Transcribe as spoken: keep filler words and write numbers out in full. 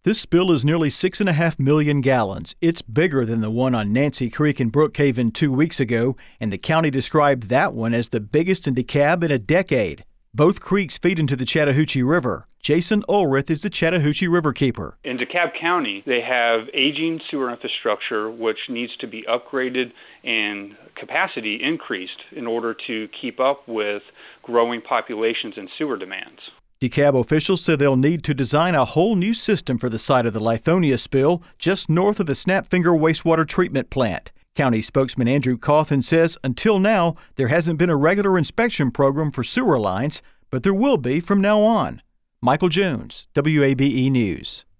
This spill is nearly six and a half million gallons. It's bigger than the one on Nancy Creek in Brookhaven two weeks ago, and the county described that one as the biggest in DeKalb in a decade. Both creeks feed into the Chattahoochee River. Jason Ulrith is the Chattahoochee Riverkeeper. In DeKalb County, they have aging sewer infrastructure which needs to be upgraded and capacity increased in order to keep up with growing populations and sewer demands. DeKalb officials say they'll need to design a whole new system for the site of the Lithonia spill just north of the Snapfinger wastewater treatment plant. County spokesman Andrew Cawthon says until now there hasn't been a regular inspection program for sewer lines, but there will be from now on. Michael Jones, W A B E News.